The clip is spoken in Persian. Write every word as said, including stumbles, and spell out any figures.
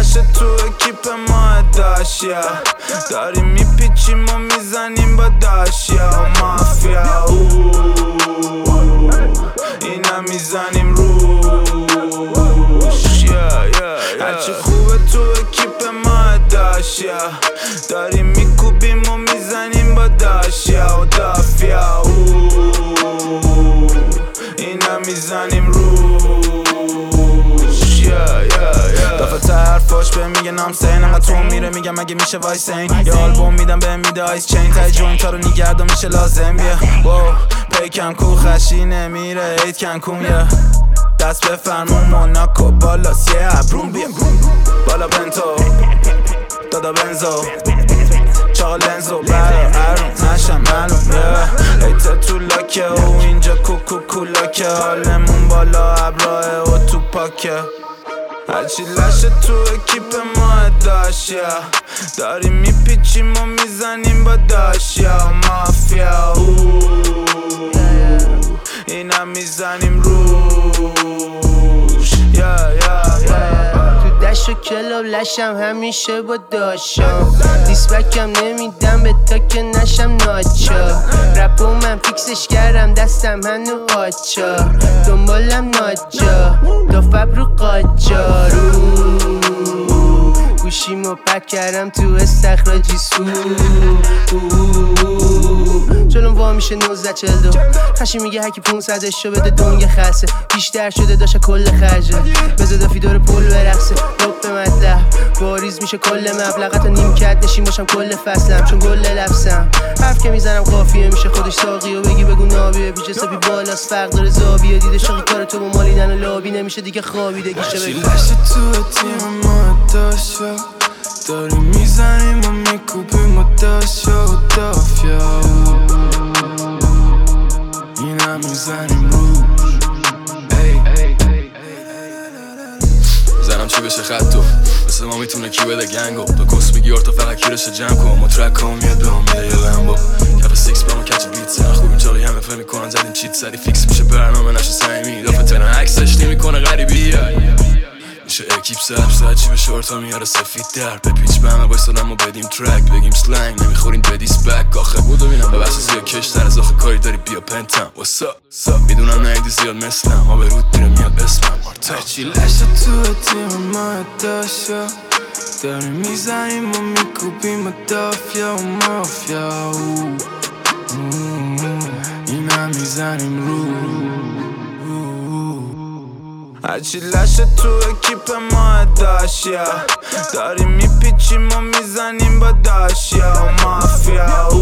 لشه تو اکیپ ما داشیا داریم میپیچیم و میزنیم با داشیا و مافیا اینا میزنیم روش هرچی خوبه تو اکیپ ما داشیا داریم میکوبیم و میزنیم با داشیا و دافیا اینا میزنیم روش دفعه تا حرفاش به میگه نام سین انقدر تو میره میگم اگه میشه وایسین یه آلبوم میدم به میده آیس چین تای جوینت ها رو نیگردم میشه لازم بیا واو پیکم کو خشی نمیره ایت کنکون یا دست بفرمون موناکو بالاس یه ابرون بیا بالا بنتو دادا بنزو چاقا لنزو برا ارون نشم معلوم یه ایتا تو لاکه و اینجا کوکو کولاکه حالمون بالا ابراه و تو پاکه هرچی لشه تو اکیپ ما داشیا داریم میپیچیم و میزنیم با داشیا و مافیا اینا میزنیم روش یا یا تو دشت و کلاب لشم همیشه با داشام دیسبکم نمیدم به تا که نشم ناچا رپو من فیکسش کردم دستم هنو قاچا دنبالم ناجا دو فبرو قاچارو گوشیمو پک کردم تو استخراجی سو جلوم وا میشه نوزده چل دو خشی میگه هکی پونصدش رو بده دنگ خسته بیشتر شده داشته کل خرجه بزا دافی داره پول برقصه رب به مطلب باریز میشه کل مبلغت و نیم کت نشین باشم کل فصلم چون گل لبسم حرف که میزنم قافیه میشه خودش ساقی و بگی بگو نابیه بیچ حسابی بالاست فرق داره زابیه دیده شاقی کار تو با مالیدن و لابی نمیشه دیگه خوابیده گیشه بگو لشه تو تیم ما داشتا داریم میزنیم و میکوبیم و داشتا و دافیا اینا میزنیم روش زنم چی بشه خط تو مثل ما میتونه کی بده گنگو تو کس میگی ارتا فقط کیرش جمع کن ما ترک هم میاد به هم میده یه لمبو کف سیکس با ما کچ بیت سن خوبیم چاقی همه فهم میکنن زدیم چیت سری فیکس میشه برنامه نشه سعیمی دافه تنه عکسش نمیکنه غریبی میشه اکیپ سر سر چی به شورتا میاره سفید در به پیچ به همه بایستادم و بدیم ترک بگیم سلنگ نمیخورین بدیس بک آخه بودو بینم به بحث زیاد کشتر از آخه کاری داری بیا پنتم واسا میدونم نیدی زیاد مثلم ما به رود میره میاد اسمم آرتا هرچی لشه تو تیم ما داشتا داریم میزنیم و میکوبیم و دافیا و مافیا اینا میزنیم رو هرچی لشه تو اکیپ ما داشیا داریم میپیچیم و میزنیم با داشیا و مافیا